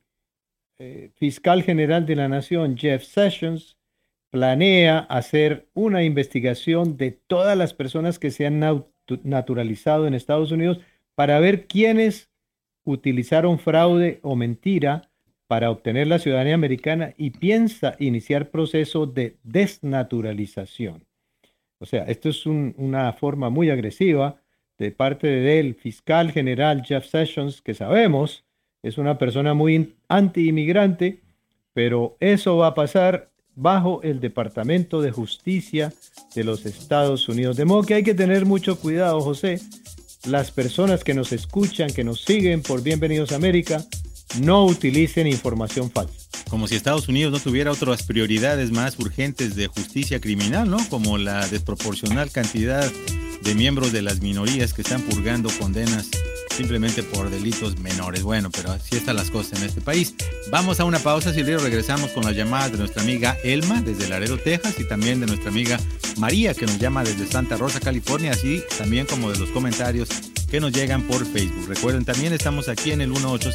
fiscal general de la Nación, Jeff Sessions, planea hacer una investigación de todas las personas que se han naturalizado en Estados Unidos para ver quiénes utilizaron fraude o mentira para obtener la ciudadanía americana, y piensa iniciar proceso de desnaturalización. O sea, esto es una forma muy agresiva de parte del fiscal general Jeff Sessions, que sabemos es una persona muy anti-inmigrante, pero eso va a pasar bajo el Departamento de Justicia de los Estados Unidos. De modo que hay que tener mucho cuidado, José. Las personas que nos escuchan, que nos siguen por Bienvenidos a América, no utilicen información falsa. Como si Estados Unidos no tuviera otras prioridades más urgentes de justicia criminal, ¿no? Como la desproporcional cantidad de miembros de las minorías que están purgando condenas simplemente por delitos menores. Bueno, pero así están las cosas en este país. Vamos a una pausa, Silverio. Regresamos con las llamadas de nuestra amiga Elma desde Laredo, Texas, y también de nuestra amiga María, que nos llama desde Santa Rosa, California, así también como de los comentarios que nos llegan por Facebook. Recuerden, también estamos aquí en el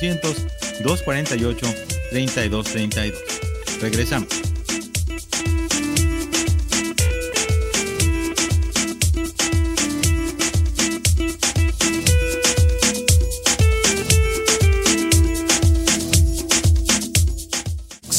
1-800-248-3232. Regresamos.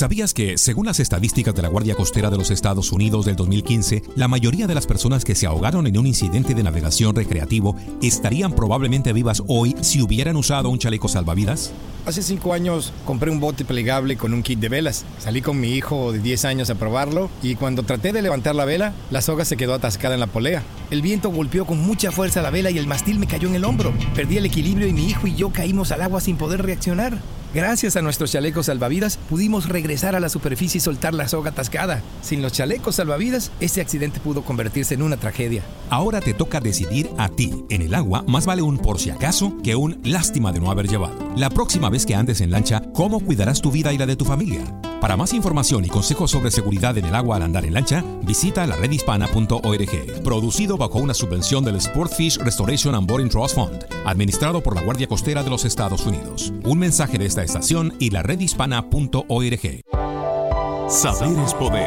¿Sabías que, según las estadísticas de la Guardia Costera de los Estados Unidos del 2015, la mayoría de las personas que se ahogaron en un incidente de navegación recreativo estarían probablemente vivas hoy si hubieran usado un chaleco salvavidas? Hace 5 años compré un bote plegable con un kit de velas. Salí con mi hijo de 10 años a probarlo y cuando traté de levantar la vela, la soga se quedó atascada en la polea. El viento golpeó con mucha fuerza la vela y el mástil me cayó en el hombro. Perdí el equilibrio y mi hijo y yo caímos al agua sin poder reaccionar. Gracias a nuestros chalecos salvavidas, pudimos regresar a la superficie y soltar la soga atascada. Sin los chalecos salvavidas, este accidente pudo convertirse en una tragedia. Ahora te toca decidir a ti. En el agua, más vale un por si acaso que un lástima de no haber llevado. La próxima vez que andes en lancha, ¿cómo cuidarás tu vida y la de tu familia? Para más información y consejos sobre seguridad en el agua al andar en lancha, visita laredhispana.org. Producido bajo una subvención del Sportfish Restoration and Boating Trust Fund, administrado por la Guardia Costera de los Estados Unidos. Un mensaje de esta estación y laredhispana.org. Saber es poder.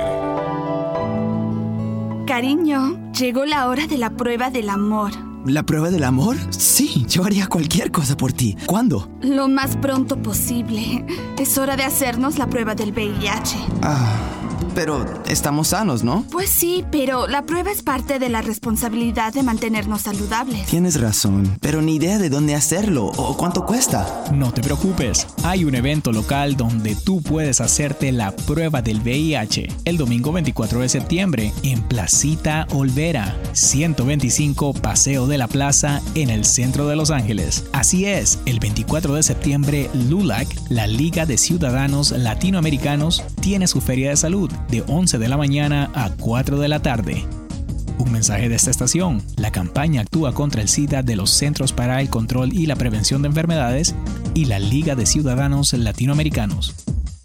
Cariño, llegó la hora de la prueba del amor. ¿La prueba del amor? Sí, yo haría cualquier cosa por ti. ¿Cuándo? Lo más pronto posible. Es hora de hacernos la prueba del VIH. Pero estamos sanos, ¿no? Pues sí, pero la prueba es parte de la responsabilidad de mantenernos saludables. Tienes razón, pero ni idea de dónde hacerlo o cuánto cuesta. No te preocupes, hay un evento local donde tú puedes hacerte la prueba del VIH el domingo 24 de septiembre en Placita Olvera, 125 Paseo de la Plaza en el centro de Los Ángeles. Así es, el 24 de septiembre LULAC, la Liga de Ciudadanos Latinoamericanos, tiene su feria de salud de 11 de la mañana a 4 de la tarde. Un mensaje de esta estación. La campaña actúa contra el SIDA de los Centros para el Control y la Prevención de Enfermedades y la Liga de Ciudadanos Latinoamericanos.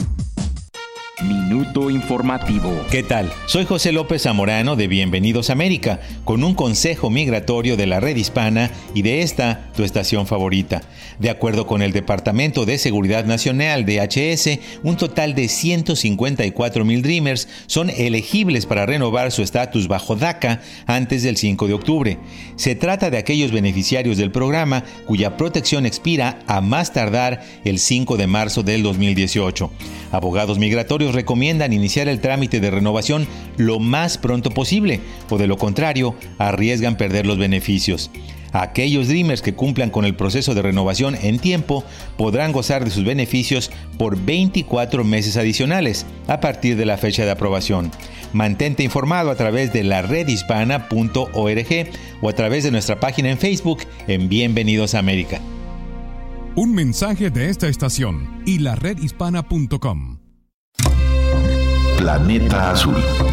Minuto informativo. ¿Qué tal? Soy José López Zamorano de Bienvenidos a América, con un consejo migratorio de la Red Hispana y de esta, tu estación favorita. De acuerdo con el Departamento de Seguridad Nacional, DHS, un total de 154,000 Dreamers son elegibles para renovar su estatus bajo DACA antes del 5 de octubre. Se trata de aquellos beneficiarios del programa cuya protección expira a más tardar el 5 de marzo del 2018. Abogados migratorios recomiendan iniciar el trámite de renovación lo más pronto posible, o de lo contrario, arriesgan perder los beneficios. Aquellos Dreamers que cumplan con el proceso de renovación en tiempo podrán gozar de sus beneficios por 24 meses adicionales a partir de la fecha de aprobación. Mantente informado a través de laredhispana.org o a través de nuestra página en Facebook en Bienvenidos a América. Un mensaje de esta estación y laredhispana.com. Planeta Azul.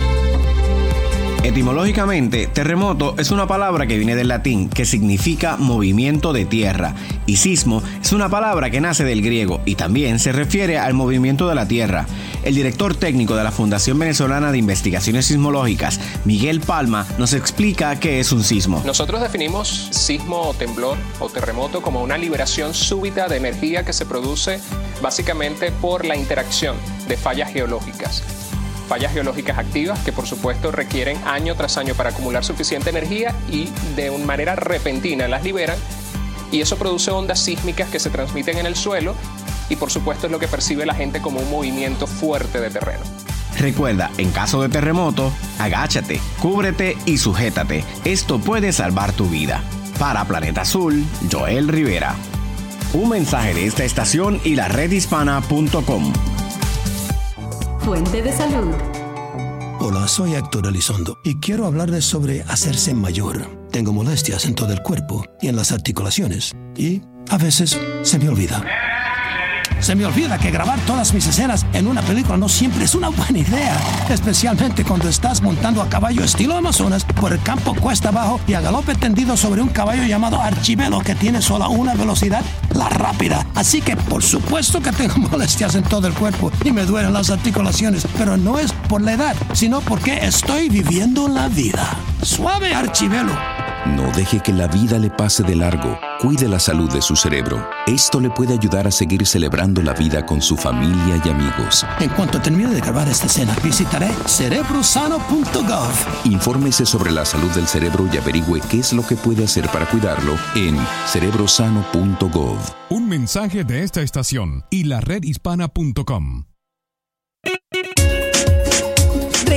Etimológicamente, terremoto es una palabra que viene del latín, que significa movimiento de tierra, y sismo es una palabra que nace del griego y también se refiere al movimiento de la tierra. El director técnico de la Fundación Venezolana de Investigaciones Sismológicas, Miguel Palma, nos explica qué es un sismo. Nosotros definimos sismo o temblor o terremoto como una liberación súbita de energía que se produce básicamente por la interacción de fallas geológicas activas que por supuesto requieren año tras año para acumular suficiente energía y de una manera repentina las liberan, y eso produce ondas sísmicas que se transmiten en el suelo y por supuesto es lo que percibe la gente como un movimiento fuerte de terreno. Recuerda, en caso de terremoto, agáchate, cúbrete y sujétate. Esto puede salvar tu vida. Para Planeta Azul, Joel Rivera. Un mensaje de esta estación y la redhispana.com. Fuente de salud. Hola, soy Héctor Elizondo y quiero hablarles sobre hacerse mayor. Tengo molestias en todo el cuerpo y en las articulaciones y a veces se me olvida. Se me olvida que grabar todas mis escenas en una película no siempre es una buena idea, especialmente cuando estás montando a caballo estilo Amazonas por el campo cuesta abajo y a galope tendido sobre un caballo llamado Archibelo que tiene solo una velocidad, la rápida. Así que por supuesto que tengo molestias en todo el cuerpo y me duelen las articulaciones, pero no es por la edad, sino porque estoy viviendo la vida. Suave, Archibelo. No deje que la vida le pase de largo. Cuide la salud de su cerebro. Esto le puede ayudar a seguir celebrando la vida con su familia y amigos. En cuanto termine de grabar esta escena, visitaré cerebrosano.gov. Infórmese sobre la salud del cerebro y averigüe qué es lo que puede hacer para cuidarlo en cerebrosano.gov. Un mensaje de esta estación y laredhispana.com.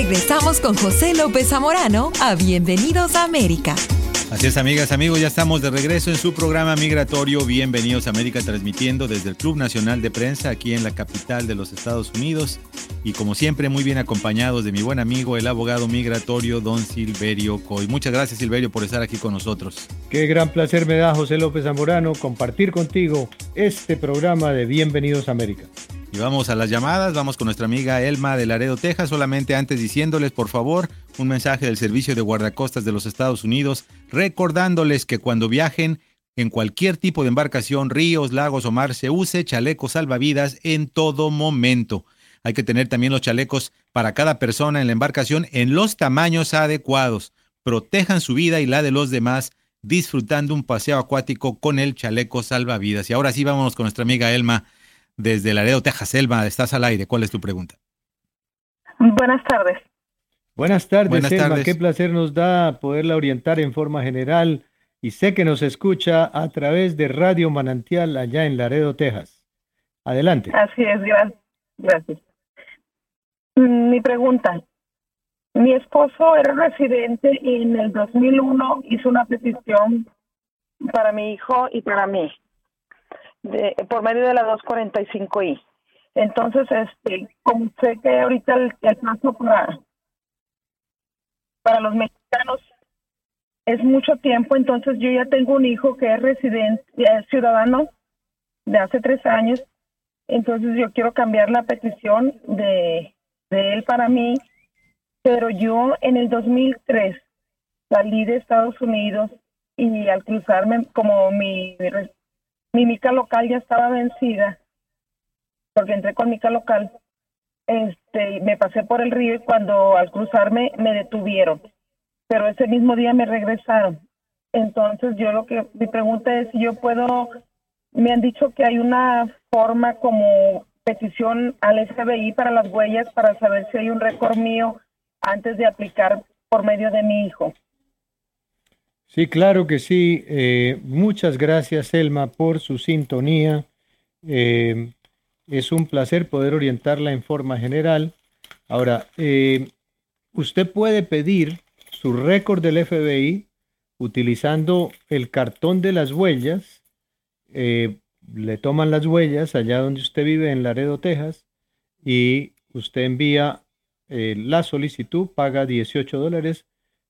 Regresamos con José López Zamorano a Bienvenidos a América. Así es, amigas, amigos, ya estamos de regreso en su programa migratorio Bienvenidos a América, transmitiendo desde el Club Nacional de Prensa aquí en la capital de los Estados Unidos y como siempre muy bien acompañados de mi buen amigo el abogado migratorio don Silverio Coy. Muchas gracias, Silverio, por estar aquí con nosotros. Qué gran placer me da, José López Zamorano, compartir contigo este programa de Bienvenidos a América. Y vamos a las llamadas, vamos con nuestra amiga Elma de Laredo, Texas, solamente antes diciéndoles, por favor, un mensaje del Servicio de Guardacostas de los Estados Unidos, recordándoles que cuando viajen en cualquier tipo de embarcación, ríos, lagos o mar, se use chalecos salvavidas en todo momento. Hay que tener también los chalecos para cada persona en la embarcación en los tamaños adecuados. Protejan su vida y la de los demás disfrutando un paseo acuático con el chaleco salvavidas. Y ahora sí, vámonos con nuestra amiga Elma desde Laredo, Texas. Elma, estás al aire. ¿Cuál es tu pregunta? Buenas tardes. Buenas tardes, Buenas Elma. tardes. Qué placer nos da poderla orientar en forma general y sé que nos escucha a través de Radio Manantial allá en Laredo, Texas. Adelante. Así es, gracias. Mi pregunta. Mi esposo era residente y en el 2001 hizo una petición para mi hijo y para mí, por medio de la 245I. Entonces, como sé que ahorita el plazo para los mexicanos es mucho tiempo, entonces yo ya tengo un hijo que es residente, es ciudadano de hace 3 años, entonces yo quiero cambiar la petición de él para mí, pero yo en el 2003 salí de Estados Unidos y al cruzarme, como mi mica local ya estaba vencida, porque entré con mica local, me pasé por el río y cuando al cruzarme me detuvieron, pero ese mismo día me regresaron. Entonces mi pregunta es si yo puedo, me han dicho que hay una forma como petición al FBI para las huellas para saber si hay un récord mío antes de aplicar por medio de mi hijo. Sí, claro que sí. Muchas gracias, Elma, por su sintonía. Es un placer poder orientarla en forma general. Ahora, usted puede pedir su récord del FBI utilizando el cartón de las huellas. Le toman las huellas allá donde usted vive en Laredo, Texas, y usted envía la solicitud, paga $18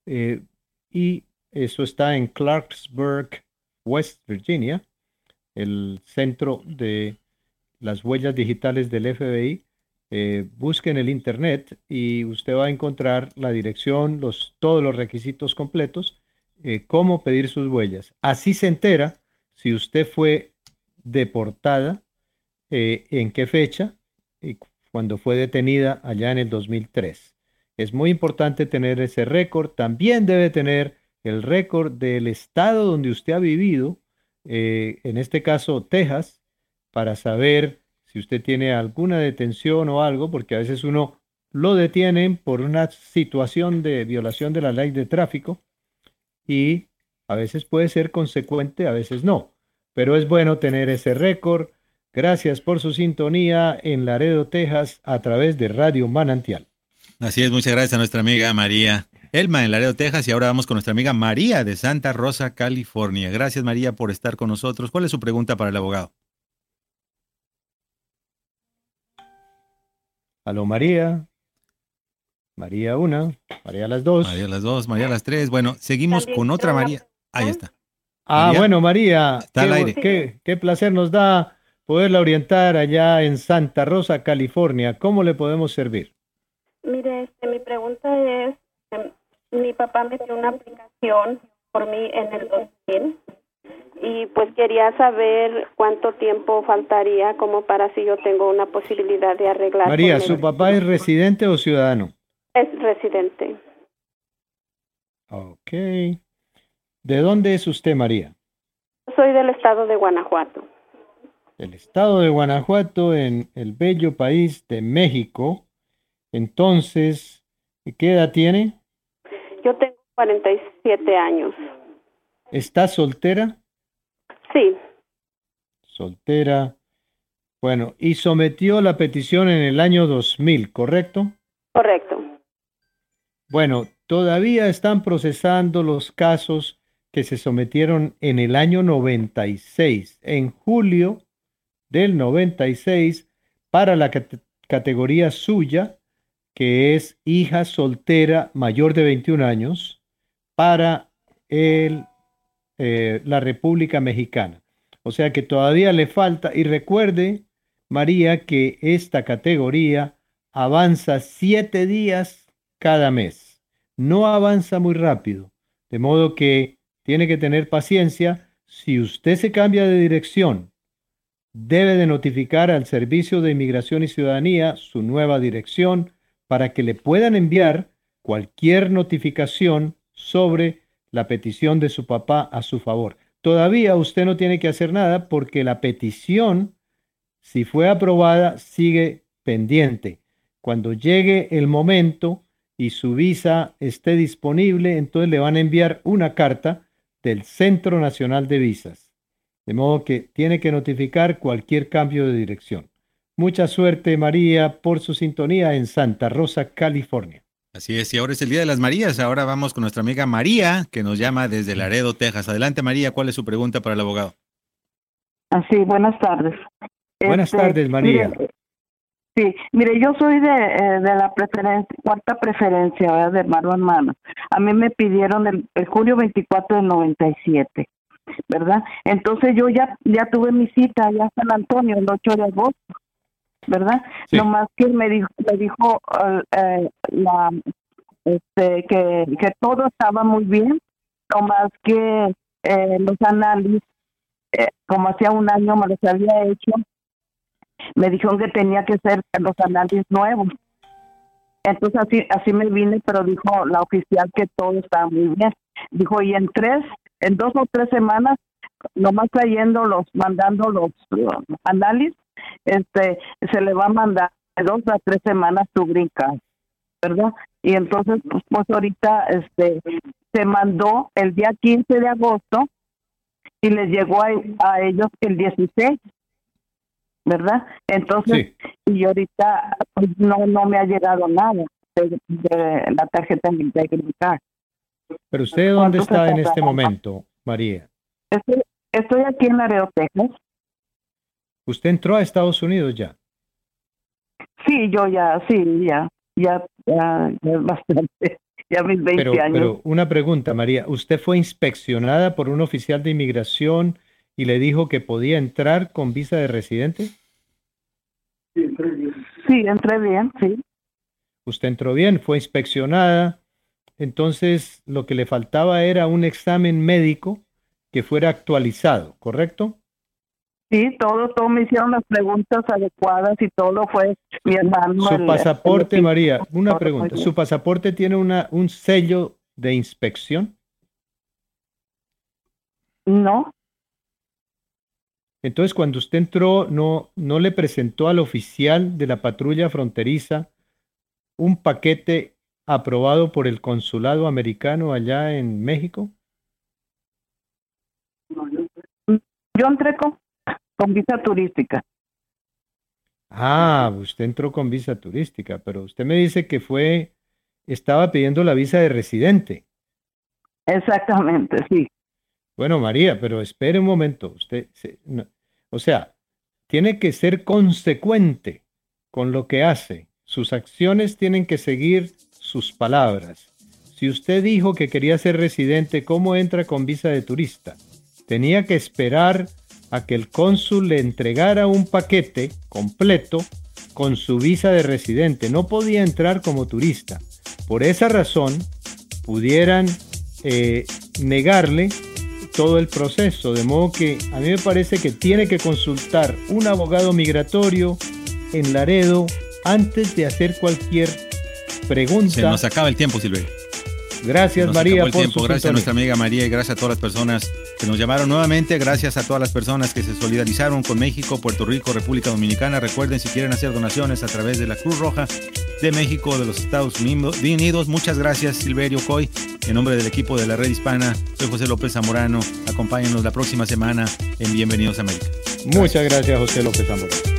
y eso está en Clarksburg, West Virginia, el centro de las huellas digitales del FBI. Busque en el internet y usted va a encontrar la dirección, todos los requisitos completos, cómo pedir sus huellas. Así se entera si usted fue deportada, en qué fecha y cuando fue detenida allá en el 2003. Es muy importante tener ese récord. También debe tener el récord del estado donde usted ha vivido, en este caso Texas, para saber si usted tiene alguna detención o algo, porque a veces uno lo detienen por una situación de violación de la ley de tráfico y a veces puede ser consecuente, a veces no. Pero es bueno tener ese récord. Gracias por su sintonía en Laredo, Texas, a través de Radio Manantial. Así es, muchas gracias a nuestra amiga María Elma en Laredo, Texas, y ahora vamos con nuestra amiga María de Santa Rosa, California. Gracias, María, por estar con nosotros. ¿Cuál es su pregunta para el abogado? Aló, María. María 1, María las 2. María las 2, María las 3. Bueno, seguimos con otra María. Ahí está. María, bueno, María, está al aire. Qué placer nos da poderla orientar allá en Santa Rosa, California. ¿Cómo le podemos servir? Mire, mi pregunta es, mi papá metió una aplicación por mí en el 2000 y pues quería saber cuánto tiempo faltaría como para si yo tengo una posibilidad de arreglar. María, ¿su papá es residente o ciudadano? Es residente. Ok. ¿De dónde es usted, María? Soy del estado de Guanajuato. El estado de Guanajuato, en el bello país de México. Entonces, ¿qué edad tiene? Yo tengo 47 años. ¿Está soltera? Sí. Soltera. Bueno, y sometió la petición en el año 2000, ¿correcto? Correcto. Bueno, todavía están procesando los casos que se sometieron en el año 96, en julio del 96, para la categoría suya, que es hija soltera mayor de 21 años, para la República Mexicana. O sea que todavía le falta, y recuerde, María, que esta categoría avanza 7 días cada mes. No avanza muy rápido, de modo que tiene que tener paciencia. Si usted se cambia de dirección, debe de notificar al Servicio de Inmigración y Ciudadanía su nueva dirección para que le puedan enviar cualquier notificación sobre la petición de su papá a su favor. Todavía usted no tiene que hacer nada porque la petición, si fue aprobada, sigue pendiente. Cuando llegue el momento y su visa esté disponible, entonces le van a enviar una carta del Centro Nacional de Visas. De modo que tiene que notificar cualquier cambio de dirección. Mucha suerte, María, por su sintonía en Santa Rosa, California. Así es, y ahora es el Día de las Marías. Ahora vamos con nuestra amiga María, que nos llama desde Laredo, Texas. Adelante, María, ¿cuál es su pregunta para el abogado? Sí, buenas tardes. Buenas tardes, María. Mire, yo soy de la cuarta preferencia, ¿verdad? De hermano. A mí me pidieron el julio 24 del 97, ¿verdad? Entonces yo ya tuve mi cita allá en San Antonio el 8 de agosto, ¿verdad? Sí. Nomás que me dijo que todo estaba muy bien, nomás que los análisis, como hacía un año me los había hecho, me dijeron que tenía que hacer los análisis nuevos. Entonces así me vine, pero dijo la oficial que todo estaba muy bien. Dijo, y en 2 o 3 semanas, nomás mandando los análisis, se le va a mandar de 2 a 3 semanas tu green card, ¿verdad? Y entonces, pues ahorita se mandó el día 15 de agosto y les llegó a ellos el 16, ¿verdad? Entonces, sí. Y ahorita pues, no me ha llegado nada de la tarjeta de green card. ¿Pero usted dónde está en este momento, María? Estoy aquí en Laredo, Texas. ¿Usted entró a Estados Unidos ya? Sí, yo ya bastante, ya mis 20 años. Pero una pregunta, María, ¿usted fue inspeccionada por un oficial de inmigración y le dijo que podía entrar con visa de residente? Sí, entré bien, sí. Usted entró bien, fue inspeccionada, entonces lo que le faltaba era un examen médico que fuera actualizado, ¿correcto? Sí, todo me hicieron las preguntas adecuadas y todo fue mi hermano. Su pasaporte, María, una pregunta. ¿Su pasaporte tiene un sello de inspección? No. Entonces, cuando usted entró, ¿no le presentó al oficial de la patrulla fronteriza un paquete aprobado por el consulado americano allá en México? Yo entré con visa turística. Ah, usted entró con visa turística, pero usted me dice que estaba pidiendo la visa de residente. Exactamente, sí. Bueno, María, pero espere un momento. O sea, tiene que ser consecuente con lo que hace. Sus acciones tienen que seguir sus palabras. Si usted dijo que quería ser residente, ¿cómo entra con visa de turista? Tenía que esperar a que el cónsul le entregara un paquete completo con su visa de residente. No podía entrar como turista. Por esa razón, pudieran negarle todo el proceso. De modo que a mí me parece que tiene que consultar un abogado migratorio en Laredo antes de hacer cualquier pregunta. Se nos acaba el tiempo, Silverio. Gracias, María, por su Gracias a nuestra amiga María y gracias a todas las personas que nos llamaron nuevamente. Gracias a todas las personas que se solidarizaron con México, Puerto Rico, República Dominicana. Recuerden, si quieren hacer donaciones a través de la Cruz Roja de México, de los Estados Unidos. Muchas gracias, Silverio Coy. En nombre del equipo de la Red Hispana, soy José López Zamorano. Acompáñenos la próxima semana en Bienvenidos a América. Muchas gracias, José López Zamorano.